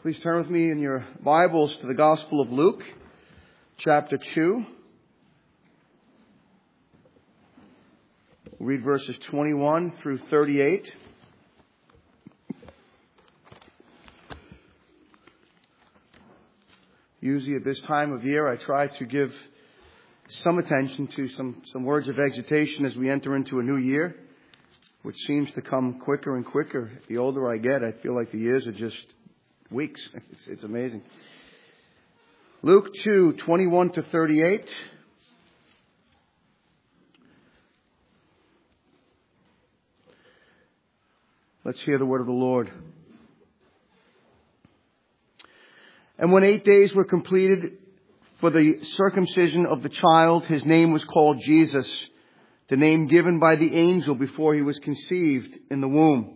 Please turn with me in your Bibles to the Gospel of Luke, chapter 2. We'll read verses 21 through 38. Usually at this time of year, I try to give some attention to some words of exhortation as we enter into a new year, which seems to come quicker and quicker. The older I get, I feel like the years are just weeks. It's amazing. Luke 2, 21 to 38. Let's hear the word of the Lord. And when 8 days were completed for the circumcision of the child, his name was called Jesus, the name given by the angel before he was conceived in the womb.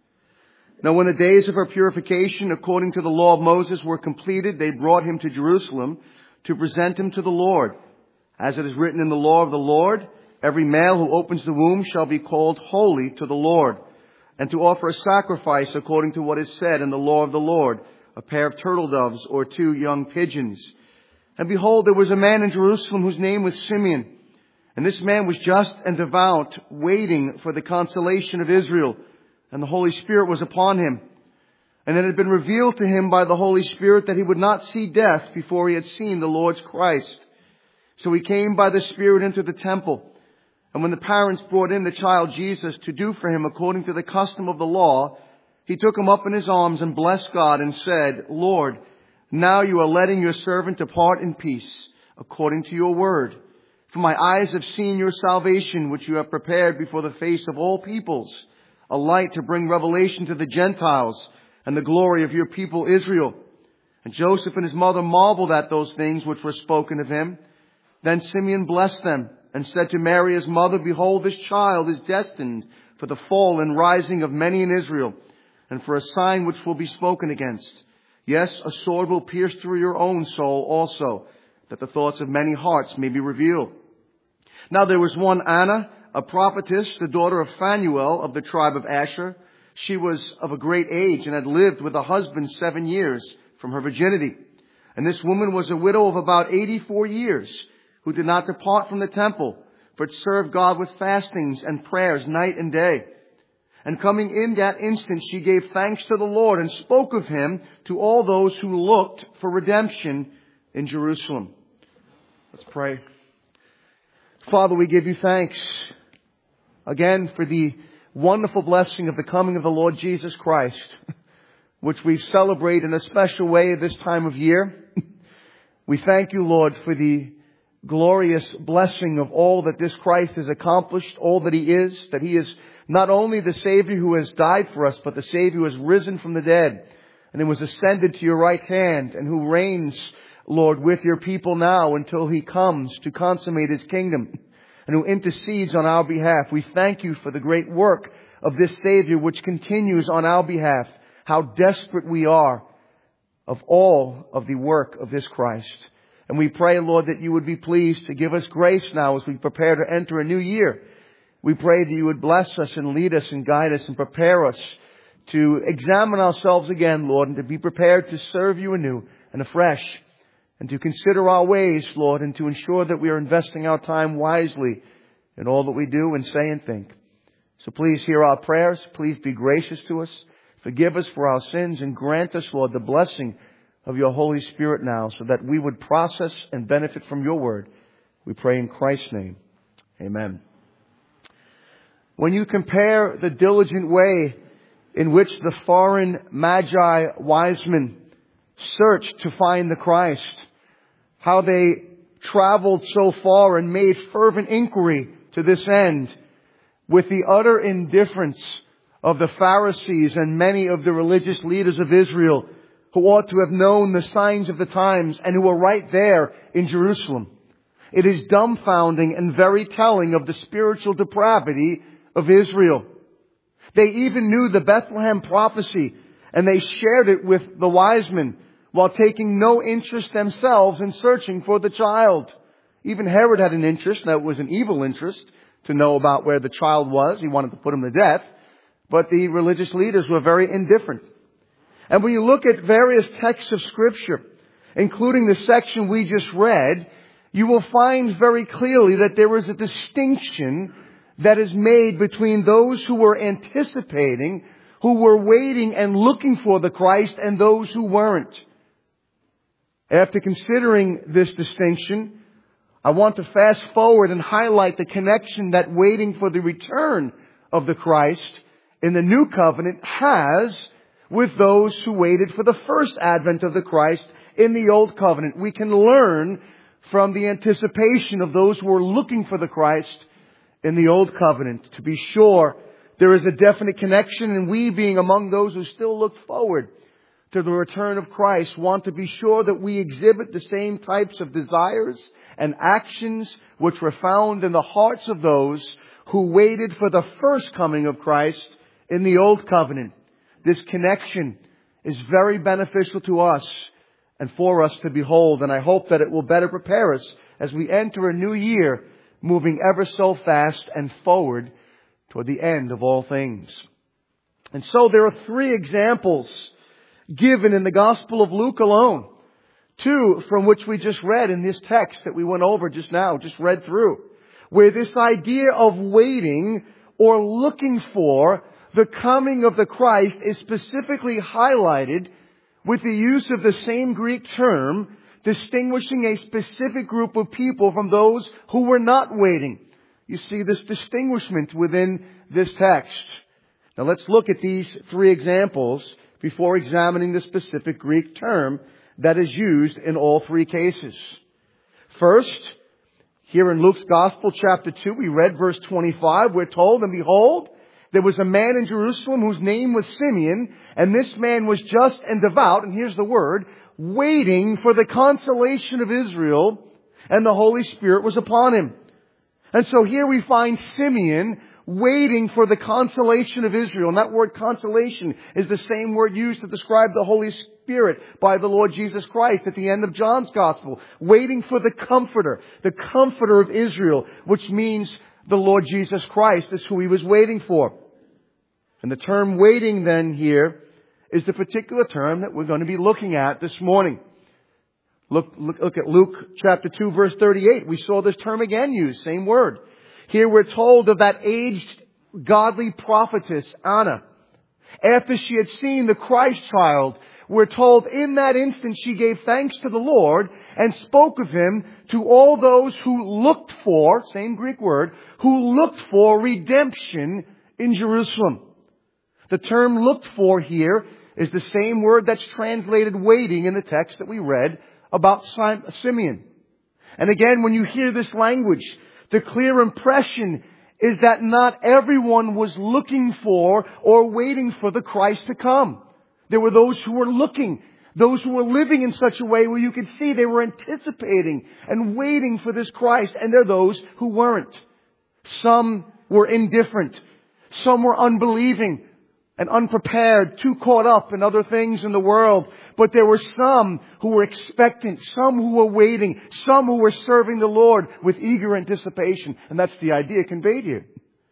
Now when the days of her purification according to the law of Moses were completed, they brought him to Jerusalem to present him to the Lord. As it is written in the law of the Lord, every male who opens the womb shall be called holy to the Lord, and to offer a sacrifice according to what is said in the law of the Lord, a pair of turtle doves or 2 young pigeons. And behold, there was a man in Jerusalem whose name was Simeon. And this man was just and devout, waiting for the consolation of Israel. And the Holy Spirit was upon him. And it had been revealed to him by the Holy Spirit that he would not see death before he had seen the Lord's Christ. So he came by the Spirit into the temple. And when the parents brought in the child Jesus to do for him according to the custom of the law, he took him up in his arms and blessed God and said, Lord, now you are letting your servant depart in peace according to your word. For my eyes have seen your salvation, which you have prepared before the face of all peoples, a light to bring revelation to the Gentiles and the glory of your people Israel. And Joseph and his mother marveled at those things which were spoken of him. Then Simeon blessed them and said to Mary his mother, Behold, this child is destined for the fall and rising of many in Israel, and for a sign which will be spoken against. Yes, a sword will pierce through your own soul also, that the thoughts of many hearts may be revealed. Now there was one Anna, a prophetess, the daughter of Phanuel of the tribe of Asher. She was of a great age and had lived with a husband 7 years from her virginity. And this woman was a widow of about 84 years, who did not depart from the temple, but served God with fastings and prayers night and day. And coming in that instant, she gave thanks to the Lord and spoke of him to all those who looked for redemption in Jerusalem. Let's pray. Father, we give you thanks again for the wonderful blessing of the coming of the Lord Jesus Christ, which we celebrate in a special way this time of year. We thank you, Lord, for the glorious blessing of all that this Christ has accomplished, all that he is not only the Savior who has died for us, but the Savior who has risen from the dead and who was ascended to your right hand and who reigns, Lord, with your people now until he comes to consummate his kingdom, and who intercedes on our behalf. We thank you for the great work of this Savior which continues on our behalf. How desperate we are of all of the work of this Christ. And we pray, Lord, that you would be pleased to give us grace now as we prepare to enter a new year. We pray that you would bless us and lead us and guide us and prepare us to examine ourselves again, Lord, and to be prepared to serve you anew and afresh, and to consider our ways, Lord, and to ensure that we are investing our time wisely in all that we do and say and think. So please hear our prayers. Please be gracious to us. Forgive us for our sins and grant us, Lord, the blessing of your Holy Spirit now, so that we would process and benefit from your word. We pray in Christ's name. Amen. When you compare the diligent way in which the foreign magi wise men searched to find the Christ, how they traveled so far and made fervent inquiry to this end, with the utter indifference of the Pharisees and many of the religious leaders of Israel, who ought to have known the signs of the times and who were right there in Jerusalem. It is dumbfounding and very telling of the spiritual depravity of Israel. They even knew the Bethlehem prophecy, and they shared it with the wise men, while taking no interest themselves in searching for the child. Even Herod had an interest. Now, it was an evil interest to know about where the child was. He wanted to put him to death. But the religious leaders were very indifferent. And when you look at various texts of Scripture, including the section we just read, you will find very clearly that there is a distinction that is made between those who were anticipating, who were waiting and looking for the Christ, and those who weren't. After considering this distinction, I want to fast forward and highlight the connection that waiting for the return of the Christ in the New Covenant has with those who waited for the first advent of the Christ in the Old Covenant. We can learn from the anticipation of those who were looking for the Christ in the Old Covenant. To be sure, there is a definite connection, and we, being among those who still look forward to the return of Christ, want to be sure that we exhibit the same types of desires and actions which were found in the hearts of those who waited for the first coming of Christ in the Old Covenant. This connection is very beneficial to us and for us to behold, and I hope that it will better prepare us as we enter a new year, moving ever so fast and forward toward the end of all things. And so there are 3 examples given in the Gospel of Luke alone. 2 from which we just read in this text that we went over just now, just read through, where this idea of waiting or looking for the coming of the Christ is specifically highlighted with the use of the same Greek term, distinguishing a specific group of people from those who were not waiting. You see this distinguishment within this text. Now let's look at these 3 examples before examining the specific Greek term that is used in all 3 cases. First, here in Luke's Gospel, chapter 2, we read verse 25, we're told, "And behold, there was a man in Jerusalem whose name was Simeon, and this man was just and devout," and here's the word, "waiting for the consolation of Israel, and the Holy Spirit was upon him." And so here we find Simeon waiting for the consolation of Israel. And that word consolation is the same word used to describe the Holy Spirit by the Lord Jesus Christ at the end of John's Gospel. Waiting for the Comforter of Israel, which means the Lord Jesus Christ. That's who he was waiting for. And the term waiting then here is the particular term that we're going to be looking at this morning. Look at Luke chapter 2 verse 38. We saw this term again used, same word. Here we're told of that aged godly prophetess, Anna. After she had seen the Christ child, we're told in that instant she gave thanks to the Lord and spoke of him to all those who looked for, same Greek word, who looked for redemption in Jerusalem. The term looked for here is the same word that's translated waiting in the text that we read about Simeon. And again, when you hear this language, the clear impression is that not everyone was looking for or waiting for the Christ to come. There were those who were looking, those who were living in such a way where you could see they were anticipating and waiting for this Christ, and there are those who weren't. Some were indifferent. Some were unbelieving and unprepared, too caught up in other things in the world. But there were some who were expectant, some who were waiting, some who were serving the Lord with eager anticipation. And that's the idea conveyed here.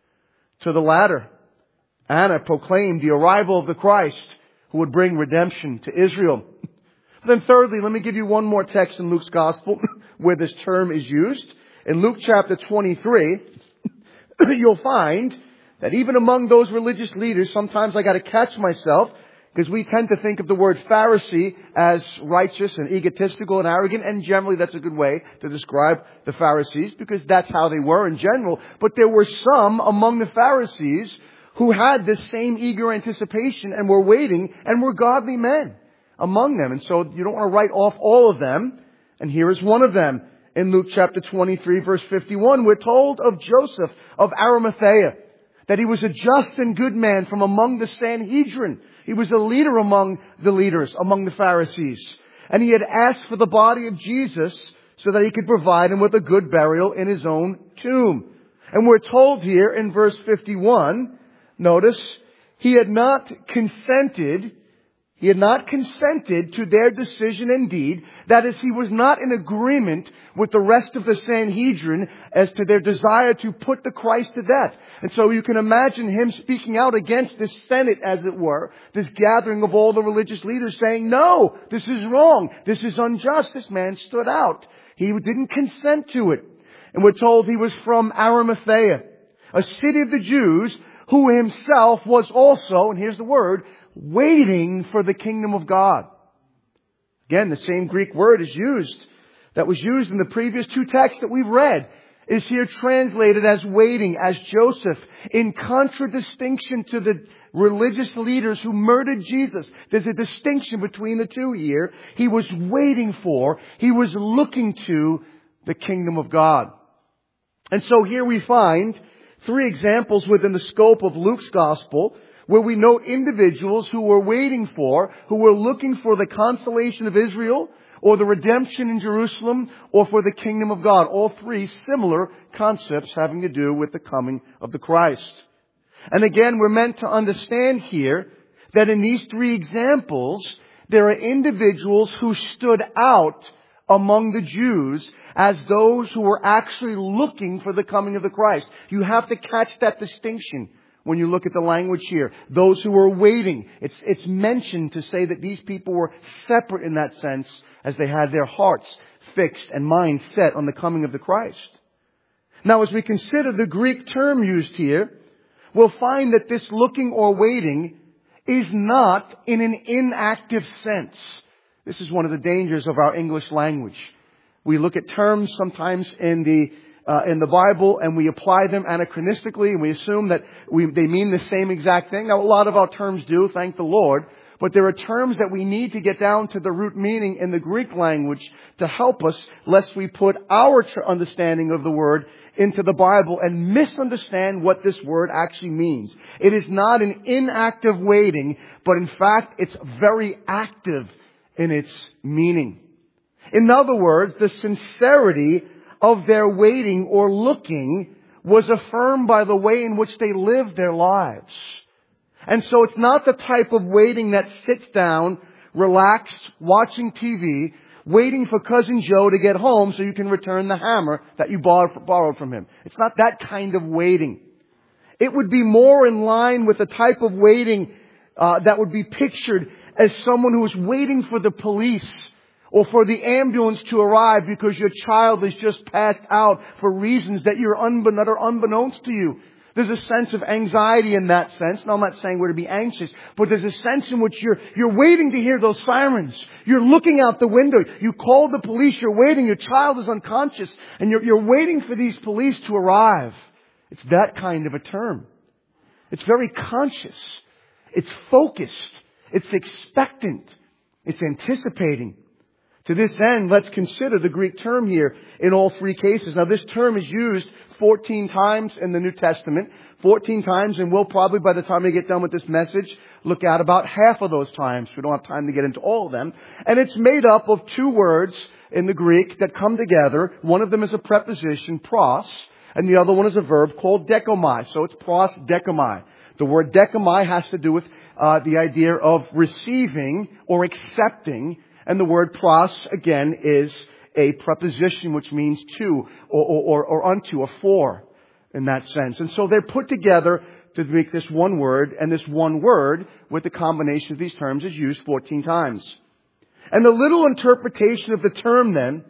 To the latter, Anna proclaimed the arrival of the Christ who would bring redemption to Israel. Then thirdly, let me give you one more text in Luke's Gospel where this term is used. In Luke chapter 23, you'll find that even among those religious leaders, sometimes I got to catch myself because we tend to think of the word Pharisee as righteous and egotistical and arrogant, and generally that's a good way to describe the Pharisees because that's how they were in general. But there were some among the Pharisees who had this same eager anticipation and were waiting and were godly men among them. And so you don't want to write off all of them. And here is one of them. In Luke chapter 23 verse 51, we're told of Joseph of Arimathea, that he was a just and good man from among the Sanhedrin. He was a leader among the leaders, among the Pharisees. And he had asked for the body of Jesus so that he could provide him with a good burial in his own tomb. And we're told here in verse 51, notice, he had not consented He had not consented to their decision indeed. That is, he was not in agreement with the rest of the Sanhedrin as to their desire to put the Christ to death. And so you can imagine him speaking out against this Senate, as it were, this gathering of all the religious leaders saying, no, this is wrong. This is unjust. This man stood out. He didn't consent to it. And we're told he was from Arimathea, a city of the Jews, who himself was also, and here's the word, waiting for the kingdom of God. Again, the same Greek word is used, that was used in the previous two texts that we've read, is here translated as waiting, as Joseph, in contradistinction to the religious leaders who murdered Jesus. There's a distinction between the two here. He was waiting for, he was looking to the kingdom of God. And so here we find three examples within the scope of Luke's gospel where we note individuals who were waiting for, who were looking for the consolation of Israel, or the redemption in Jerusalem, or for the kingdom of God. All three similar concepts having to do with the coming of the Christ. And again, we're meant to understand here that in these three examples, there are individuals who stood out among the Jews as those who were actually looking for the coming of the Christ. You have to catch that distinction when you look at the language here. Those who were waiting. It's mentioned to say that these people were separate in that sense as they had their hearts fixed and minds set on the coming of the Christ. Now, as we consider the Greek term used here, we'll find that this looking or waiting is not in an inactive sense. This is one of the dangers of our English language. We look at terms sometimes in the Bible and we apply them anachronistically and we assume that they mean the same exact thing. Now, a lot of our terms do, thank the Lord. But there are terms that we need to get down to the root meaning in the Greek language to help us, lest we put our understanding of the word into the Bible and misunderstand what this word actually means. It is not an inactive waiting, but in fact, it's very active in its meaning. In other words, the sincerity of their waiting or looking was affirmed by the way in which they lived their lives. And so it's not the type of waiting that sits down, relaxed, watching TV, waiting for Cousin Joe to get home so you can return the hammer that you borrowed from him. It's not that kind of waiting. It would be more in line with the type of waiting that would be pictured as someone who is waiting for the police or for the ambulance to arrive because your child has just passed out for reasons that are unbeknownst to you. There's a sense of anxiety in that sense. Now, I'm not saying we're to be anxious, but there's a sense in which you're waiting to hear those sirens. You're looking out the window. You call the police. You're waiting. Your child is unconscious, and you're waiting for these police to arrive. It's that kind of a term. It's very conscious. It's focused. It's expectant. It's anticipating. To this end, let's consider the Greek term here in all three cases. Now, this term is used 14 times in the New Testament. 14 times, and we'll probably, by the time we get done with this message, look at about half of those times. We don't have time to get into all of them. And it's made up of two words in the Greek that come together. One of them is a preposition, pros, and the other one is a verb called dekomai. So it's pros dekomai. The word dekomai has to do with the idea of receiving or accepting. And the word pros, again, is a preposition which means to or unto or for in that sense. And so they're put together to make this one word, and this one word with the combination of these terms is used 14 times. And the little interpretation of the term then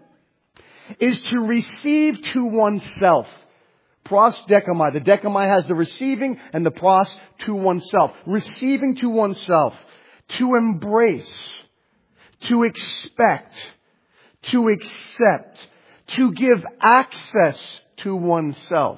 is to receive to oneself. Pros dekomai. The dekomai has the receiving and the pros to oneself. Receiving to oneself. To embrace. To expect, to accept, to give access to oneself.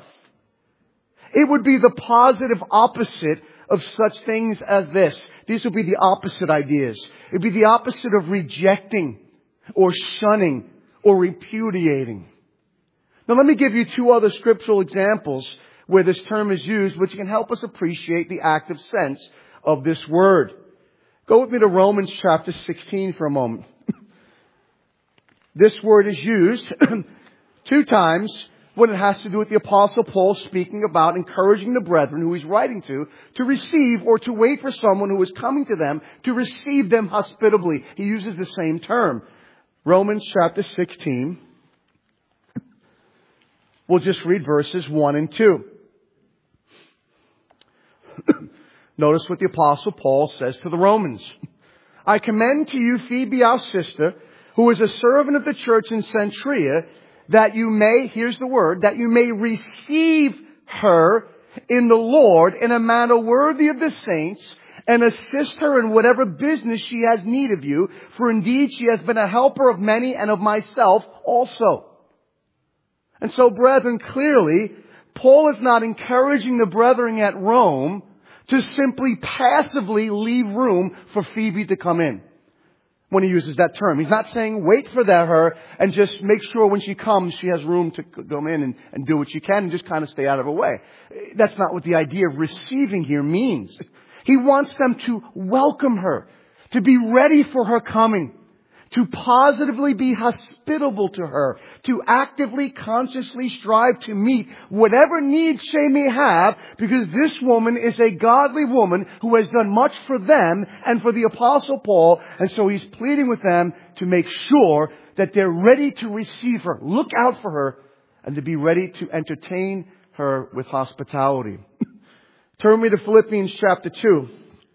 It would be the positive opposite of such things as this. These would be the opposite ideas. It would be the opposite of rejecting or shunning or repudiating. Now let me give you two other scriptural examples where this term is used, which can help us appreciate the active sense of this word. Go with me to Romans chapter 16 for a moment. This word is used two times when it has to do with the Apostle Paul speaking about encouraging the brethren who he's writing to receive or to wait for someone who is coming to them, to receive them hospitably. He uses the same term. Romans chapter 16. We'll just read verses 1 and 2. Notice what the Apostle Paul says to the Romans. I commend to you Phoebe, our sister, who is a servant of the church in Cenchrea, that you may, here's the word, that you may receive her in the Lord in a manner worthy of the saints, and assist her in whatever business she has need of you, for indeed she has been a helper of many and of myself also. And so, brethren, clearly, Paul is not encouraging the brethren at Rome to simply passively leave room for Phoebe to come in. When he uses that term, he's not saying wait for her and just make sure when she comes she has room to come in and do what she can and just kind of stay out of her way. That's not what the idea of receiving here means. He wants them to welcome her, to be ready for her coming, to positively be hospitable to her, to actively, consciously strive to meet whatever needs she may have, because this woman is a godly woman who has done much for them and for the Apostle Paul, and so he's pleading with them to make sure that they're ready to receive her, look out for her, and to be ready to entertain her with hospitality. Turn me to Philippians chapter 2.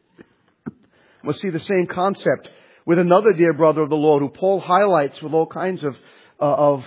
We'll see the same concept with another dear brother of the Lord who Paul highlights with all kinds of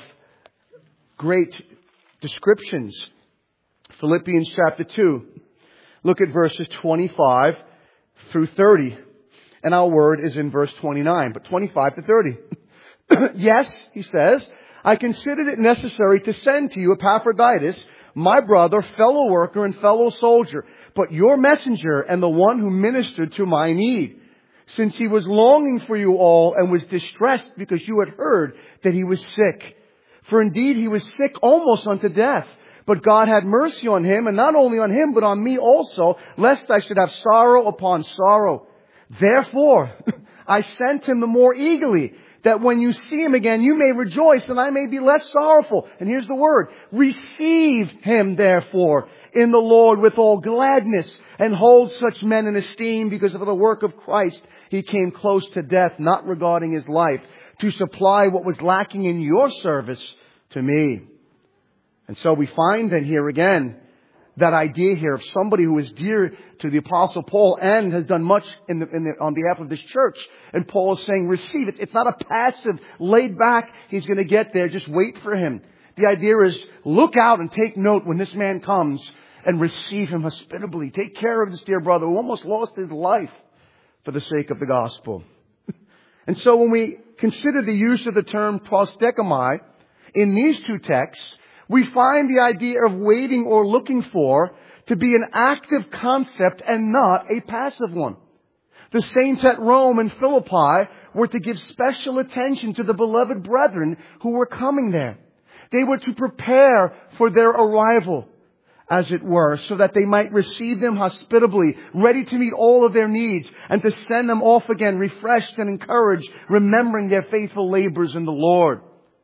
great descriptions. Philippians chapter 2. Look at verses 25 through 30. And our word is in verse 29, but 25 to 30. Yes, he says, I considered it necessary to send to you Epaphroditus, my brother, fellow worker, and fellow soldier, but your messenger and the one who ministered to my need, since he was longing for you all and was distressed because you had heard that he was sick. For indeed he was sick almost unto death. But God had mercy on him, and not only on him, but on me also, lest I should have sorrow upon sorrow. Therefore, I sent him the more eagerly, that when you see him again, you may rejoice, and I may be less sorrowful. And here's the word. Receive him, therefore, in the Lord with all gladness, and hold such men in esteem, because of the work of Christ he came close to death, not regarding his life, to supply what was lacking in your service to me. And so we find then here again that idea here of somebody who is dear to the Apostle Paul and has done much on behalf of this church. And Paul is saying, receive it. It's not a passive, laid back, he's going to get there, just wait for him. The idea is look out and take note when this man comes and receive him hospitably. Take care of this dear brother who almost lost his life for the sake of the gospel. And so when we consider the use of the term prosdechomai in these two texts, we find the idea of waiting or looking for to be an active concept and not a passive one. The saints at Rome and Philippi were to give special attention to the beloved brethren who were coming there. They were to prepare for their arrival, as it were, so that they might receive them hospitably, ready to meet all of their needs, and to send them off again, refreshed and encouraged, remembering their faithful labors in the Lord.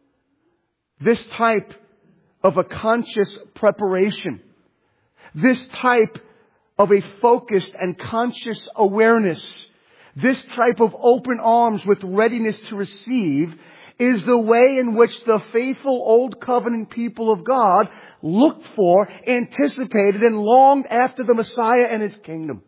This type of a conscious preparation, this type of a focused and conscious awareness, this type of open arms with readiness to receive, is the way in which the faithful Old Covenant people of God looked for, anticipated, and longed after the Messiah and His kingdom.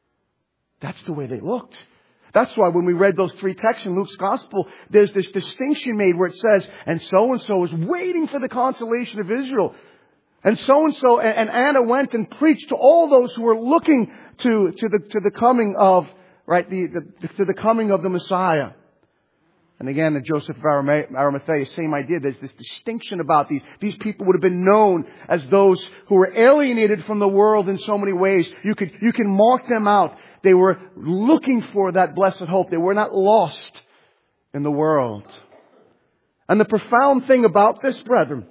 That's the way they looked. That's why when we read those three texts in Luke's Gospel, there's this distinction made where it says, and so is waiting for the consolation of Israel. And so, and Anna went and preached to all those who were looking to the coming of, right, to the coming of the Messiah. And again, the Joseph of Arimathea, same idea. There's this distinction about these. These people would have been known as those who were alienated from the world in so many ways. You can mark them out. They were looking for that blessed hope. They were not lost in the world. And the profound thing about this, brethren,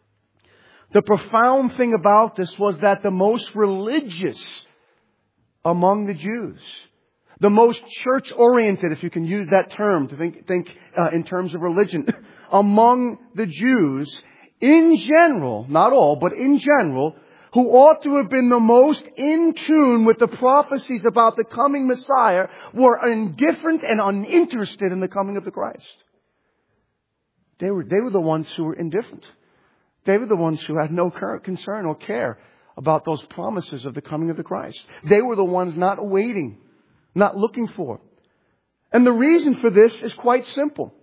the profound thing about this was that the most religious among the Jews, the most church-oriented, if you can use that term to think in terms of religion, among the Jews, in general, not all, but in general, who ought to have been the most in tune with the prophecies about the coming Messiah, were indifferent and uninterested in the coming of the Christ. They were the ones who were indifferent. They were the ones who had no concern or care about those promises of the coming of the Christ. They were the ones not awaiting, not looking for. And the reason for this is quite simple.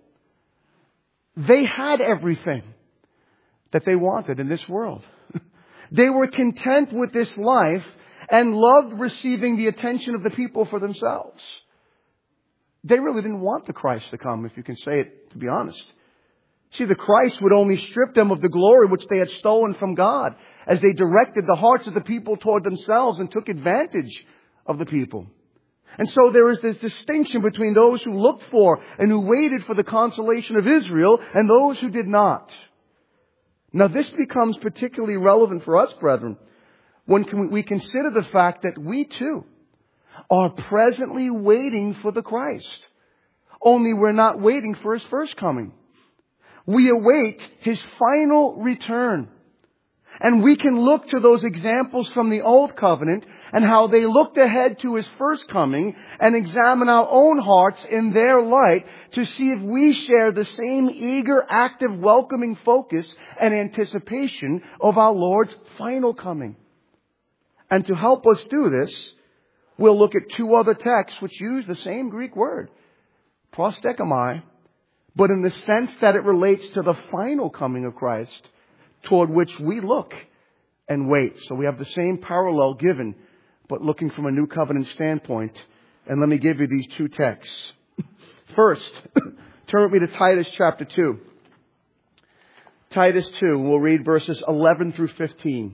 They had everything that they wanted in this world. They were content with this life and loved receiving the attention of the people for themselves. They really didn't want the Christ to come, if you can say it, to be honest. See, the Christ would only strip them of the glory which they had stolen from God as they directed the hearts of the people toward themselves and took advantage of the people. And so there is this distinction between those who looked for and who waited for the consolation of Israel and those who did not. Now this becomes particularly relevant for us, brethren, when we consider the fact that we too are presently waiting for the Christ. Only we're not waiting for His first coming. We await His final return. And we can look to those examples from the Old Covenant and how they looked ahead to His first coming and examine our own hearts in their light to see if we share the same eager, active, welcoming focus and anticipation of our Lord's final coming. And to help us do this, we'll look at two other texts which use the same Greek word, prosdechomai, but in the sense that it relates to the final coming of Christ, toward which we look and wait. So we have the same parallel given, but looking from a new covenant standpoint. And let me give you these two texts. First, turn with me to Titus chapter 2. Titus 2, we'll read verses 11 through 15.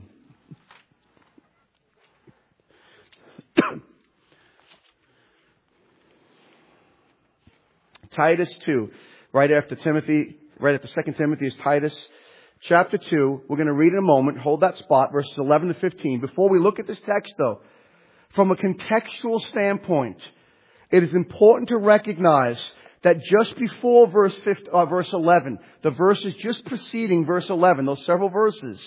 Titus 2, right after 2 Timothy is Titus. Chapter 2, we're going to read in a moment. Hold that spot, verses 11 to 15. Before we look at this text, though, from a contextual standpoint, it is important to recognize that just before verse 11, the verses just preceding verse 11, those several verses,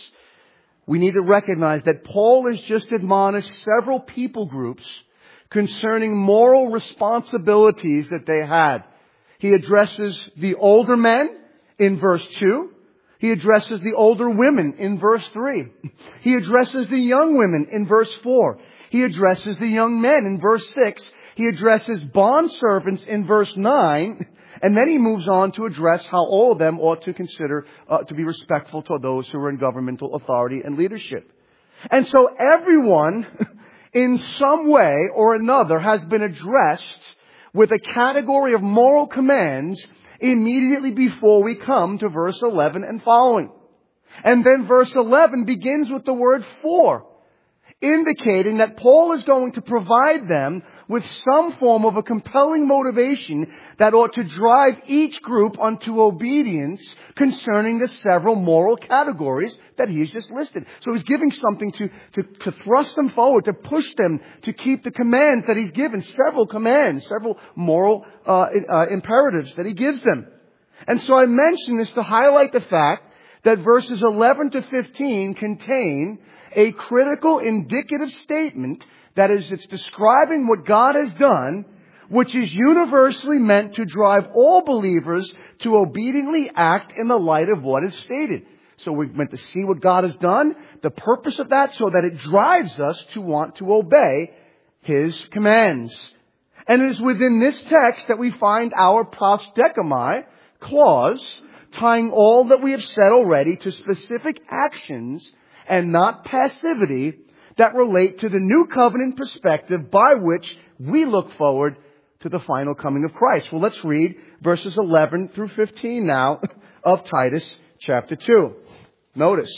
we need to recognize that Paul has just admonished several people groups concerning moral responsibilities that they had. He addresses the older men in verse 2. He addresses the older women in verse 3. He addresses the young women in verse 4. He addresses the young men in verse 6. He addresses bondservants in verse 9. And then he moves on to address how all of them ought to consider to be respectful to those who are in governmental authority and leadership. And so everyone in some way or another has been addressed with a category of moral commands immediately before we come to verse 11 and following. And then verse 11 begins with the word for, indicating that Paul is going to provide them with some form of a compelling motivation that ought to drive each group unto obedience concerning the several moral categories that he's just listed. So he's giving something to thrust them forward, to push them to keep the commands that he's given, several commands, several moral imperatives that he gives them. And so I mention this to highlight the fact that verses 11 to 15 contain a critical indicative statement that is, it's describing what God has done, which is universally meant to drive all believers to obediently act in the light of what is stated. So we're meant to see what God has done, the purpose of that, so that it drives us to want to obey His commands. And it is within this text that we find our prosdechomai clause, tying all that we have said already to specific actions and not passivity that relate to the new covenant perspective by which we look forward to the final coming of Christ. Well, let's read verses 11 through 15 now of Titus chapter 2. Notice.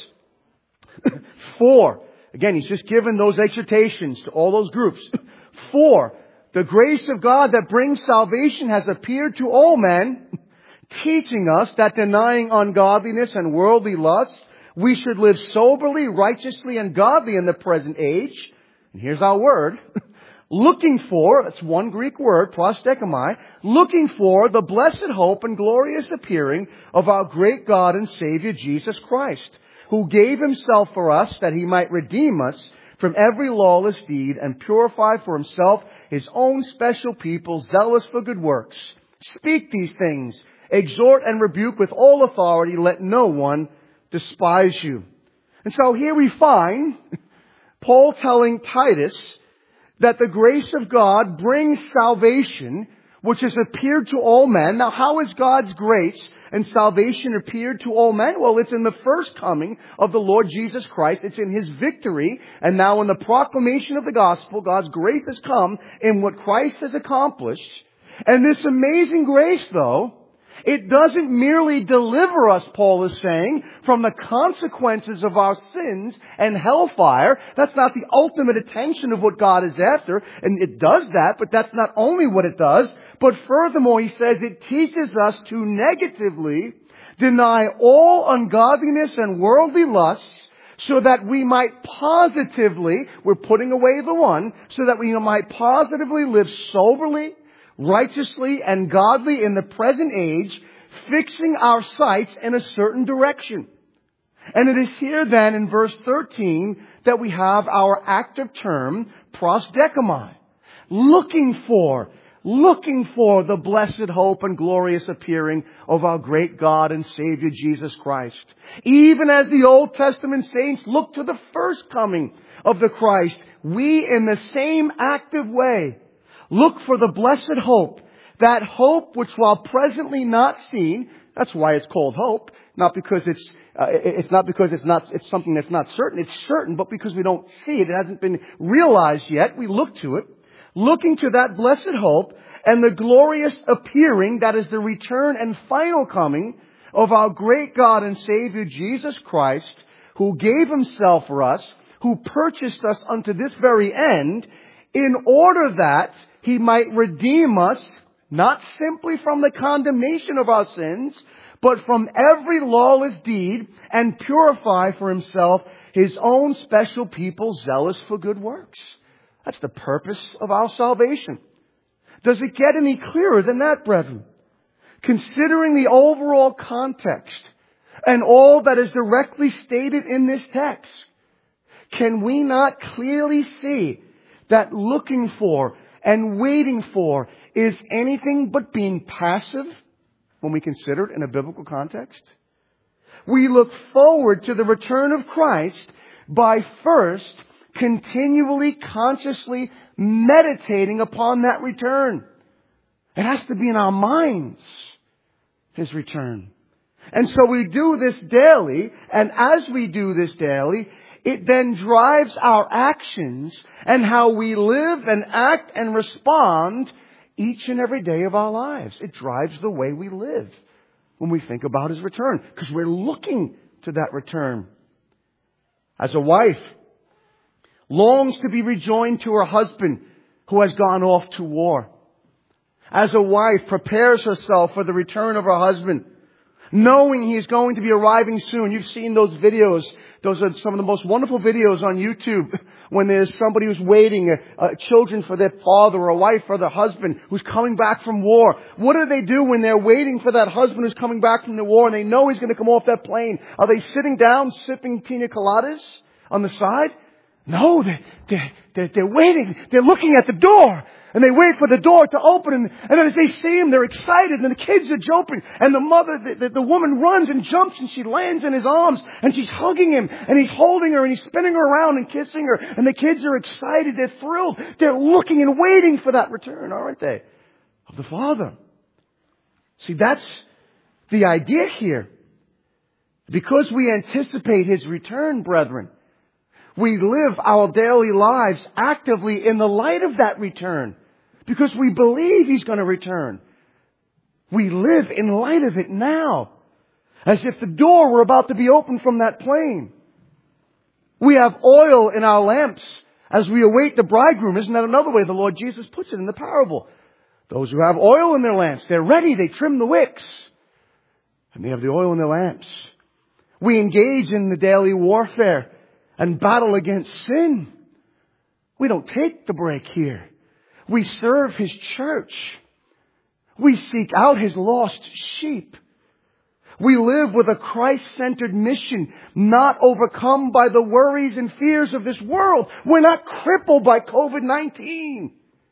4. Again, he's just given those exhortations to all those groups. 4. The grace of God that brings salvation has appeared to all men, teaching us that denying ungodliness and worldly lusts, we should live soberly, righteously, and godly in the present age. And here's our word. looking for, that's one Greek word, prosdechomai, looking for the blessed hope and glorious appearing of our great God and Savior Jesus Christ, who gave himself for us that he might redeem us from every lawless deed and purify for himself his own special people, zealous for good works. Speak these things, exhort and rebuke with all authority, let no one despise you. And so here we find Paul telling Titus that the grace of God brings salvation, which has appeared to all men. Now, how has God's grace and salvation appeared to all men? Well, it's in the first coming of the Lord Jesus Christ. It's in his victory. And now in the proclamation of the gospel, God's grace has come in what Christ has accomplished. And this amazing grace, though, it doesn't merely deliver us, Paul is saying, from the consequences of our sins and hellfire. That's not the ultimate intention of what God is after. And it does that, but that's not only what it does. But furthermore, he says it teaches us to negatively deny all ungodliness and worldly lusts, so that we might positively, we're putting away the one, so that we might positively live soberly, righteously and godly in the present age, fixing our sights in a certain direction. And it is here then in verse 13 that we have our active term, prosdechomai. Looking for the blessed hope and glorious appearing of our great God and Savior Jesus Christ. Even as the Old Testament saints look to the first coming of the Christ, we in the same active way look for the blessed hope, that hope which while presently not seen, that's why it's called hope, not because it's something that's not certain. It's certain, but because we don't see it, it hasn't been realized yet, we look to it, looking to that blessed hope and the glorious appearing, that is the return and final coming of our great God and Savior Jesus Christ, who gave himself for us, who purchased us unto this very end, in order that he might redeem us, not simply from the condemnation of our sins, but from every lawless deed, and purify for himself his own special people, zealous for good works. That's the purpose of our salvation. Does it get any clearer than that, brethren? Considering the overall context and all that is directly stated in this text, can we not clearly see that looking for and waiting for is anything but being passive when we consider it in a biblical context? We look forward to the return of Christ by first continually, consciously meditating upon that return. It has to be in our minds, his return. And so we do this daily, and as we do this daily, it then drives our actions and how we live and act and respond each and every day of our lives. It drives the way we live when we think about his return, because we're looking to that return. As a wife longs to be rejoined to her husband who has gone off to war. As a wife prepares herself for the return of her husband, knowing he is going to be arriving soon. You've seen those videos. Those are some of the most wonderful videos on YouTube when there's somebody who's waiting, children for their father or a wife for their husband who's coming back from war. What do they do when they're waiting for that husband who's coming back from the war and they know he's going to come off that plane? Are they sitting down sipping pina coladas on the side? No, they're waiting. They're looking at the door. And they wait for the door to open. And then as they see him, they're excited. And the kids are jumping. And the mother, the woman runs and jumps. And she lands in his arms. And she's hugging him. And he's holding her. And he's spinning her around and kissing her. And the kids are excited. They're thrilled. They're looking and waiting for that return, aren't they? Of the Father. See, that's the idea here. Because we anticipate his return, brethren, we live our daily lives actively in the light of that return. Because we believe he's going to return. We live in light of it now. As if the door were about to be opened from that plane. We have oil in our lamps as we await the bridegroom. Isn't that another way the Lord Jesus puts it in the parable? Those who have oil in their lamps, they're ready. They trim the wicks. And they have the oil in their lamps. We engage in the daily warfare and battle against sin. We don't take the break here. We serve His church. We seek out His lost sheep. We live with a Christ-centered mission, not overcome by the worries and fears of this world. We're not crippled by COVID-19.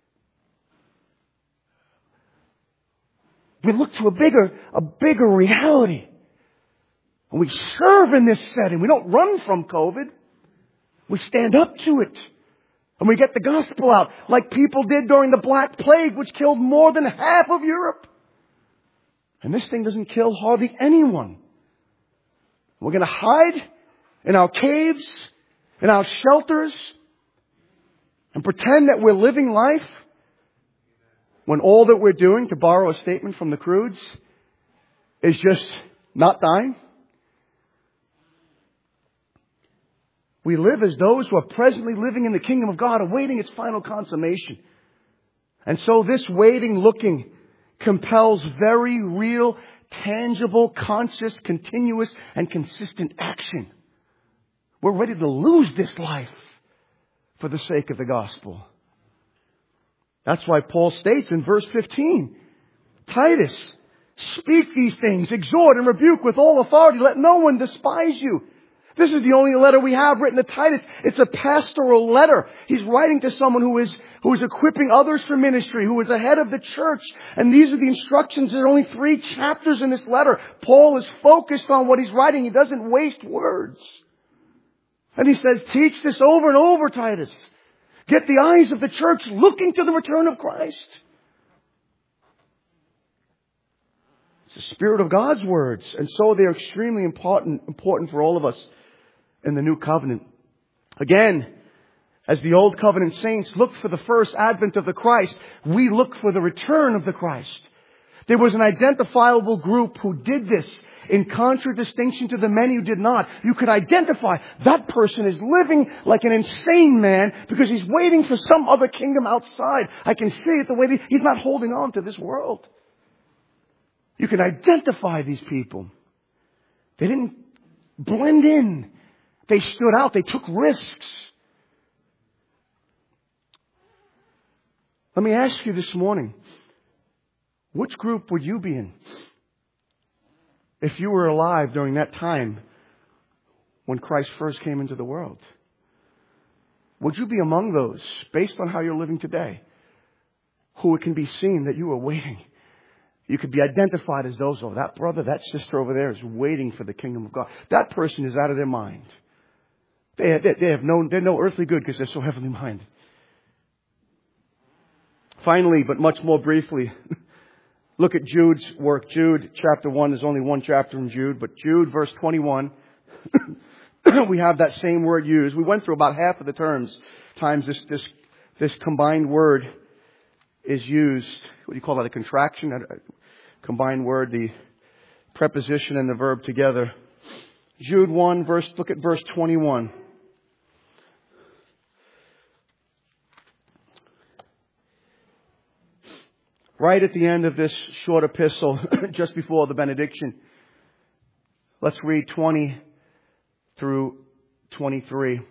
We look to a bigger reality. And we serve in this setting. We don't run from COVID. We stand up to it. And we get the gospel out like people did during the Black Plague, which killed more than half of Europe. And this thing doesn't kill hardly anyone. We're going to hide in our caves, in our shelters, and pretend that we're living life when all that we're doing, to borrow a statement from the Croods, is just not dying. We live as those who are presently living in the kingdom of God, awaiting its final consummation. And so this waiting, looking, compels very real, tangible, conscious, continuous, and consistent action. We're ready to lose this life for the sake of the gospel. That's why Paul states in verse 15, Titus, speak these things, exhort and rebuke with all authority. Let no one despise you. This is the only letter we have written to Titus. It's a pastoral letter. He's writing to someone who is equipping others for ministry, who is ahead of the church. And these are the instructions. There are only 3 chapters in this letter. Paul is focused on what he's writing. He doesn't waste words. And he says, teach this over and over, Titus. Get the eyes of the church looking to the return of Christ. It's the Spirit of God's words. And so they're extremely important for all of us in the new covenant. Again, as the old covenant saints looked for the first advent of the Christ, we look for the return of the Christ. There was an identifiable group who did this in contradistinction to the many who did not. You could identify that person is living like an insane man because he's waiting for some other kingdom outside. I can see it the way he's not holding on to this world. You can identify these people. They didn't blend in. They stood out. They took risks. Let me ask you this morning, which group would you be in if you were alive during that time when Christ first came into the world? Would you be among those, based on how you're living today, who it can be seen that you are waiting? You could be identified as those, oh, that brother, that sister over there is waiting for the kingdom of God. That person is out of their mind. They're no earthly good because they're so heavenly minded. Finally, but much more briefly, look at Jude's work. Jude chapter 1, there's only one chapter in Jude, but Jude verse 21, we have that same word used. We went through about half of the times this combined word is used. What do you call that? A contraction? A combined word, the preposition and the verb together. Jude 1, look at verse 21. Right at the end of this short epistle, just before the benediction, let's read 20 through 23.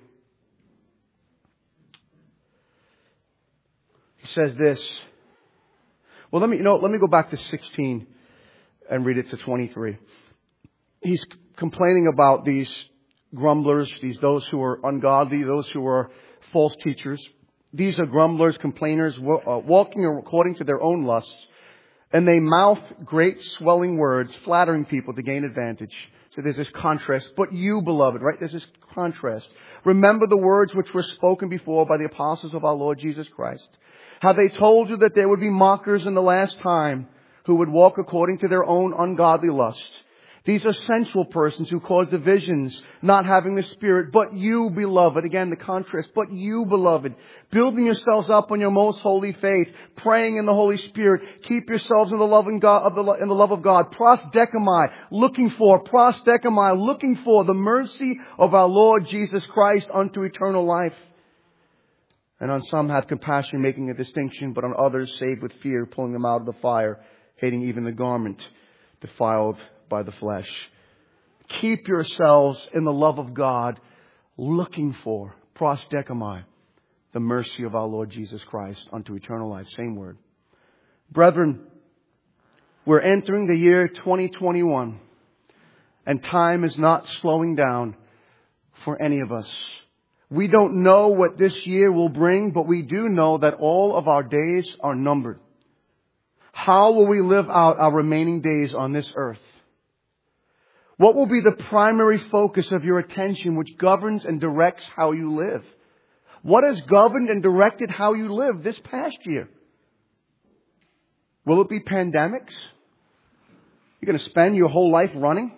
He says this. Well, let me go back to 16 and read it to 23. He's complaining about these grumblers, those who are ungodly, those who are false teachers. These are grumblers, complainers, walking according to their own lusts. And they mouth great swelling words, flattering people to gain advantage. So there's this contrast. But you, beloved, right? There's this contrast. Remember the words which were spoken before by the apostles of our Lord Jesus Christ. How they told you that there would be mockers in the last time who would walk according to their own ungodly lusts. These are sensual persons who cause divisions, not having the Spirit. But you, beloved, again the contrast, but you, beloved, building yourselves up on your most holy faith, praying in the Holy Spirit, keep yourselves in the love of God. Prosdechomai, looking for the mercy of our Lord Jesus Christ unto eternal life. And on some have compassion, making a distinction, but on others save with fear, pulling them out of the fire, hating even the garment defiled by the flesh. Keep yourselves in the love of God, looking for, prosdechomai, the mercy of our Lord Jesus Christ unto eternal life. Same word. Brethren, we're entering the year 2021, and time is not slowing down for any of us. We don't know what this year will bring, but we do know that all of our days are numbered. How will we live out our remaining days on this earth? What will be the primary focus of your attention which governs and directs how you live? What has governed and directed how you live this past year? Will it be pandemics? You're going to spend your whole life running?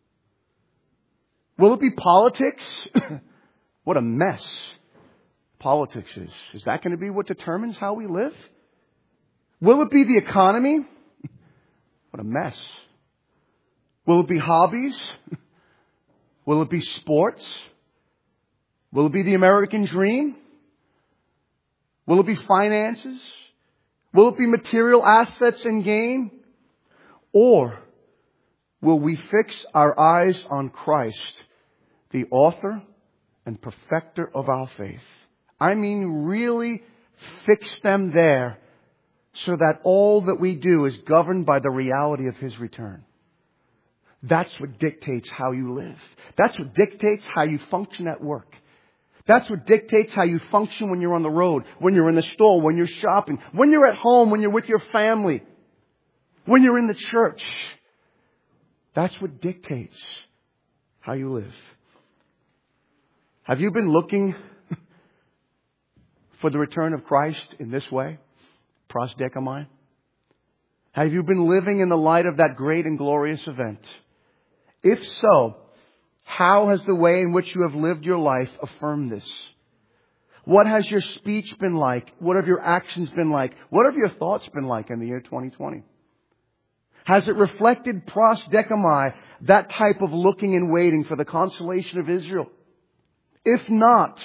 Will it be politics? What a mess politics is. Is that going to be what determines how we live? Will it be the economy? What a mess. Will it be hobbies? Will it be sports? Will it be the American dream? Will it be finances? Will it be material assets and gain? Or will we fix our eyes on Christ, the author and perfecter of our faith? I mean, really fix them there so that all that we do is governed by the reality of His return. That's what dictates how you live. That's what dictates how you function at work. That's what dictates how you function when you're on the road, when you're in the store, when you're shopping, when you're at home, when you're with your family, when you're in the church. That's what dictates how you live. Have you been looking for the return of Christ in this way? Pros Decamai? Have you been living in the light of that great and glorious event? If so, how has the way in which you have lived your life affirmed this? What has your speech been like? What have your actions been like? What have your thoughts been like in the year 2020? Has it reflected pros decamai, that type of looking and waiting for the consolation of Israel? If not,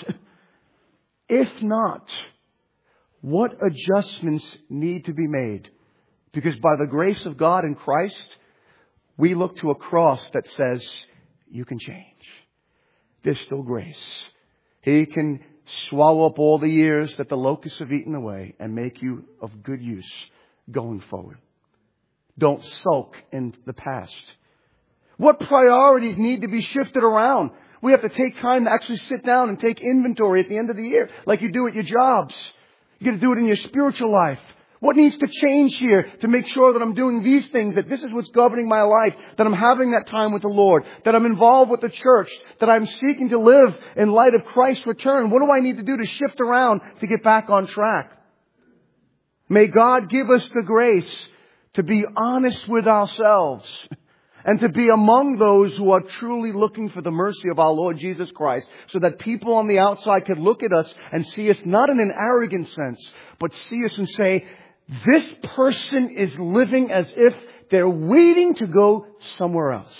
what adjustments need to be made? Because by the grace of God in Christ, we look to a cross that says, you can change. There's still grace. He can swallow up all the years that the locusts have eaten away and make you of good use going forward. Don't sulk in the past. What priorities need to be shifted around? We have to take time to actually sit down and take inventory at the end of the year, like you do at your jobs. You got to do it in your spiritual life. What needs to change here to make sure that I'm doing these things, that this is what's governing my life, that I'm having that time with the Lord, that I'm involved with the church, that I'm seeking to live in light of Christ's return? What do I need to do to shift around to get back on track? May God give us the grace to be honest with ourselves and to be among those who are truly looking for the mercy of our Lord Jesus Christ, so that people on the outside could look at us and see us not in an arrogant sense, but see us and say, this person is living as if they're waiting to go somewhere else.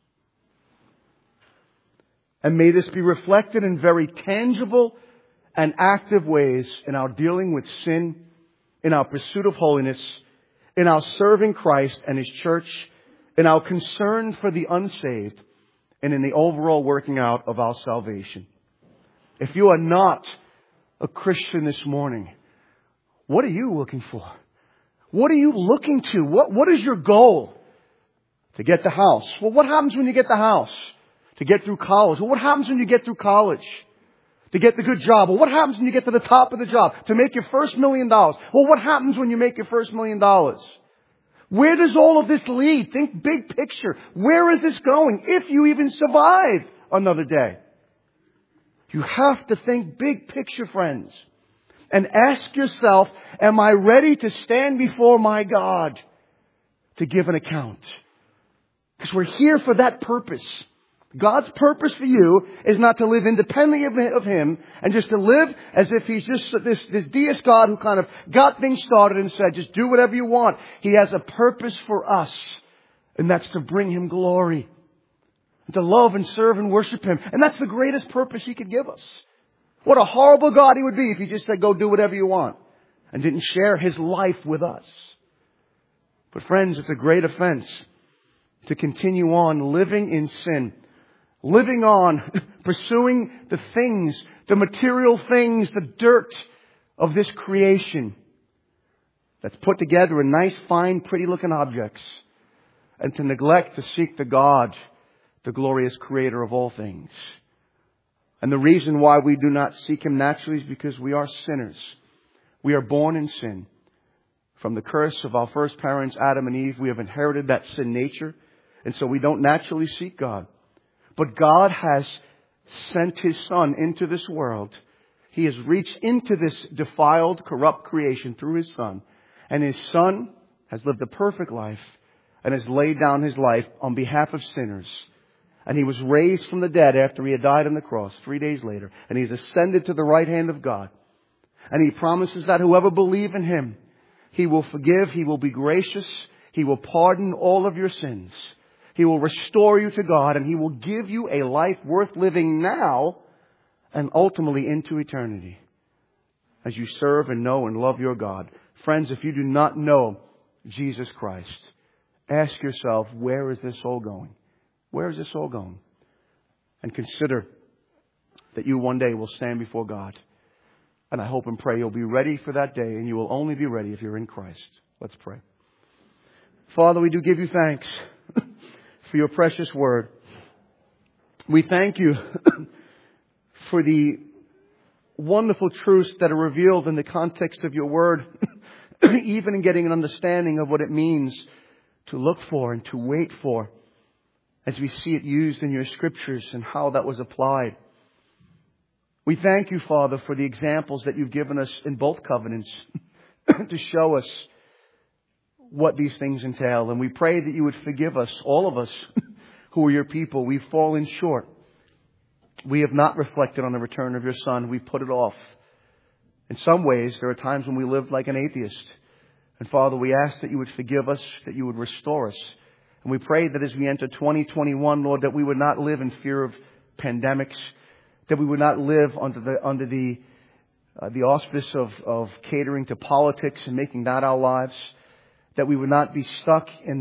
And may this be reflected in very tangible and active ways in our dealing with sin, in our pursuit of holiness, in our serving Christ and His church, in our concern for the unsaved, and in the overall working out of our salvation. If you are not a Christian this morning, what are you looking for? What are you looking to? What is your goal? To get the house. Well, what happens when you get the house? To get through college. Well, what happens when you get through college? To get the good job. Well, what happens when you get to the top of the job? To make your first $1 million. Well, what happens when you make your first $1 million? Where does all of this lead? Think big picture. Where is this going? If you even survive another day. You have to think big picture, friends. And ask yourself, am I ready to stand before my God to give an account? Because we're here for that purpose. God's purpose for you is not to live independently of Him and just to live as if He's just this deist God who kind of got things started and said, just do whatever you want. He has a purpose for us, and that's to bring Him glory, and to love and serve and worship Him. And that's the greatest purpose He could give us. What a horrible God He would be if He just said, go do whatever you want, and didn't share His life with us. But friends, it's a great offense to continue on living in sin. Living on, pursuing the things the material things, the dirt of this creation that's put together in nice, fine, pretty-looking objects, and to neglect to seek the God, the glorious Creator of all things. And the reason why we do not seek Him naturally is because we are sinners. We are born in sin. From the curse of our first parents, Adam and Eve, we have inherited that sin nature, and so we don't naturally seek God. But God has sent His Son into this world. He has reached into this defiled, corrupt creation through His Son. And His Son has lived a perfect life and has laid down His life on behalf of sinners. And He was raised from the dead after He had died on the cross 3 days later. And He's ascended to the right hand of God. And He promises that whoever believes in Him, He will forgive, He will be gracious, He will pardon all of your sins. He will restore you to God, and He will give you a life worth living now and ultimately into eternity as you serve and know and love your God. Friends, if you do not know Jesus Christ, ask yourself, where is this all going? Where is this all going? And consider that you one day will stand before God. And I hope and pray you'll be ready for that day, and you will only be ready if you're in Christ. Let's pray. Father, we do give you thanks for your precious word. We thank you for the wonderful truths that are revealed in the context of your word, even in getting an understanding of what it means to look for and to wait for, as we see it used in your scriptures and how that was applied. We thank you, Father, for the examples that you've given us in both covenants to show us what these things entail. And we pray that you would forgive us, all of us who are your people. We've fallen short. We have not reflected on the return of your Son. We've put it off. In some ways, there are times when we live like an atheist. And Father, we ask that you would forgive us, that you would restore us. And we pray that as we enter 2021, Lord, that we would not live in fear of pandemics, that we would not live under the auspice of catering to politics and making that our lives, that we would not be stuck in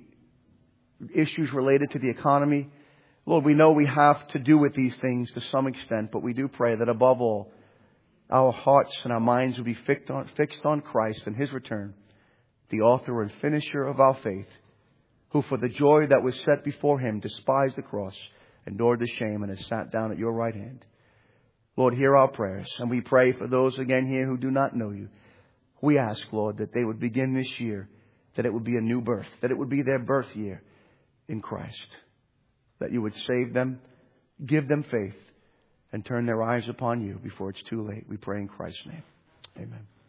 the issues related to the economy. Lord, we know we have to do with these things to some extent, but we do pray that above all, our hearts and our minds will be fixed on Christ and His return, the author and finisher of our faith, who for the joy that was set before Him despised the cross, endured the shame, and has sat down at your right hand. Lord, hear our prayers. And we pray for those again here who do not know you. We ask, Lord, that they would begin this year, that it would be a new birth, that it would be their birth year in Christ, that you would save them, give them faith, and turn their eyes upon you before it's too late. We pray in Christ's name. Amen.